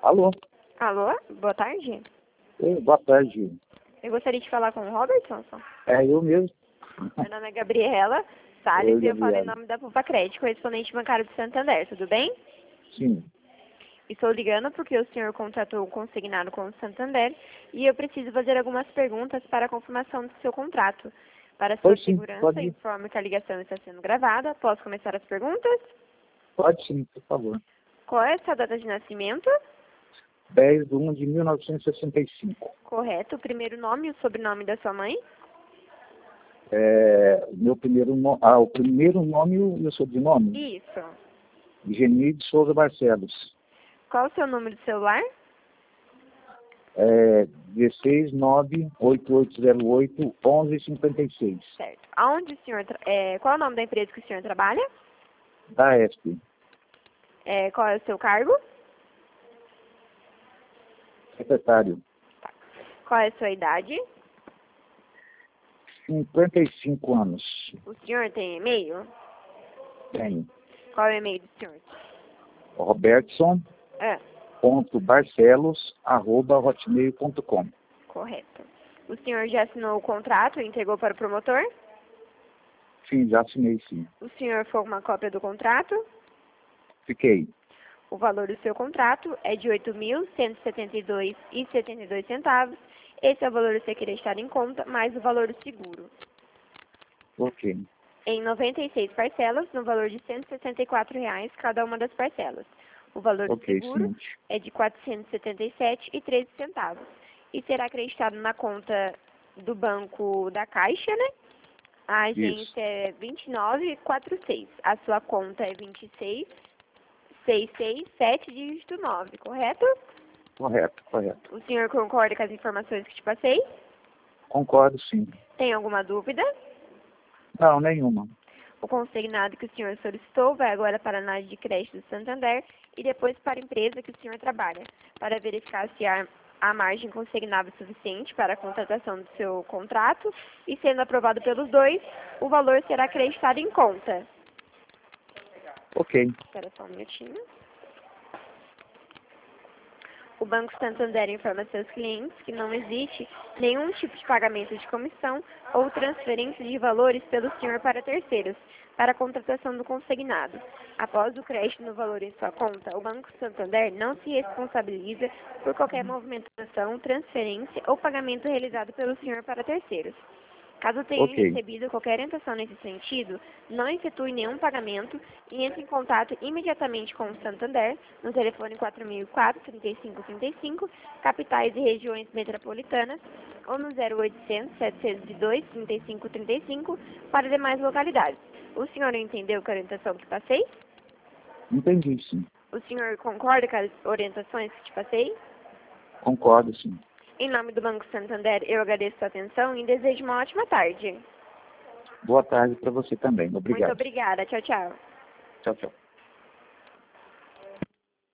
Alô? Alô, boa tarde. Oi, boa tarde. Eu gostaria de falar com o Robertson. É eu mesmo. Meu nome é Gabriela Salles Oi, e eu falo em Gabriela. nome da Pupa Crédito, correspondente bancário de Santander, tudo bem? Sim. Estou ligando porque o senhor contratou um consignado com o Santander e eu preciso fazer algumas perguntas para a confirmação do seu contrato. Para sua Pode sim, segurança, pode ir. informe que a ligação está sendo gravada. Posso começar as perguntas? Pode sim, por favor. Qual é a sua data de nascimento? 10/1/1965. Correto. O primeiro nome e o sobrenome da sua mãe? O primeiro nome e o sobrenome? Isso. Geni de Souza Barcelos. Qual o seu número de celular? 16988081156. Certo. Aonde o senhor qual é o nome da empresa que o senhor trabalha? Da ESP. Qual é o seu cargo? Secretário. Qual é a sua idade? 55 anos. O senhor tem e-mail? Tenho. Qual é o e-mail do senhor? Robertson.barcelos@hotmail.com. Correto. O senhor já assinou o contrato e entregou para o promotor? Sim, já assinei sim. O senhor foi uma cópia do contrato? Fiquei. O valor do seu contrato é de R$ 8.172,72. Esse é o valor a ser deixado em conta, mais o valor do seguro. Ok. Em 96 parcelas, no valor de R$ 164,00 cada uma das parcelas. O valor do seguro seguinte. é de R$ 477,13 e será acreditado na conta do banco da Caixa, né? A agência é 2946. A sua conta é 26667, dígito 9, correto? Correto. O senhor concorda com as informações que te passei? Concordo sim. Tem alguma dúvida? Não, nenhuma. O consignado que o senhor solicitou vai agora para a análise de crédito do Santander e depois para a empresa que o senhor trabalha, para verificar se há margem consignável suficiente para a contratação do seu contrato e, sendo aprovado pelos dois, o valor será acreditado em conta. Ok. Espera só um minutinho. O Banco Santander informa a seus clientes que não existe nenhum tipo de pagamento de comissão ou transferência de valores pelo senhor para terceiros, para a contratação do consignado. Após o crédito no valor em sua conta, o Banco Santander não se responsabiliza por qualquer movimentação, transferência ou pagamento realizado pelo senhor para terceiros. Caso tenha recebido qualquer orientação nesse sentido, não efetue nenhum pagamento e entre em contato imediatamente com o Santander no telefone 4004-3535, capitais e regiões metropolitanas, ou no 0800-702-3535 para demais localidades. O senhor entendeu com a orientação que passei? Entendi sim. O senhor concorda com as orientações que te passei? Concordo sim. Em nome do Banco Santander, eu agradeço a sua atenção e desejo uma ótima tarde. Boa tarde para você também. Obrigado. Muito obrigada. Tchau, tchau. Tchau, tchau.